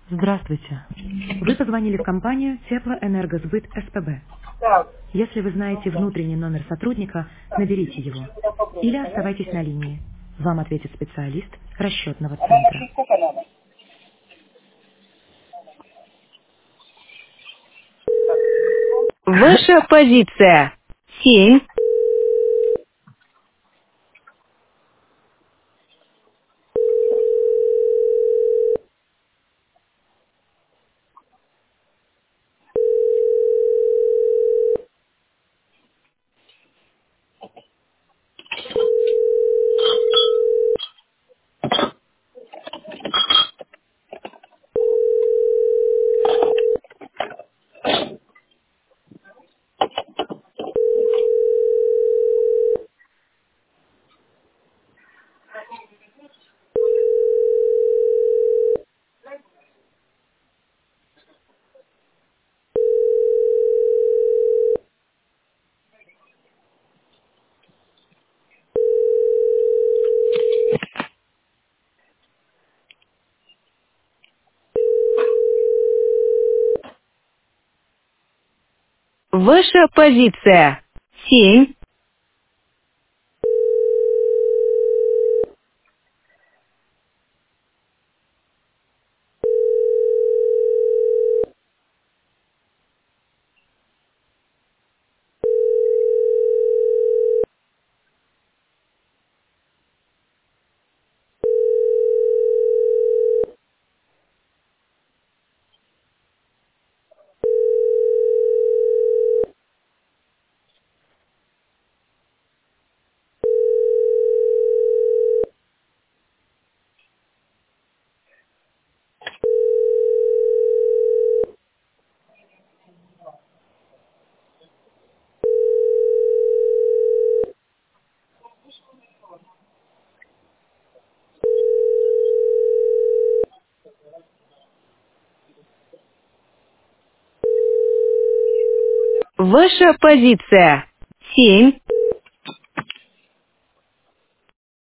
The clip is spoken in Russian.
Здравствуйте. Вы позвонили в компанию Теплоэнергосбыт СПБ. Так, Если вы знаете внутренний номер сотрудника, наберите его. Или оставайтесь на линии. Вам ответит специалист расчетного а вам центра. вообще сколько надо? Ваша позиция. 7. Ваша позиция. 7. Ваша позиция. 7.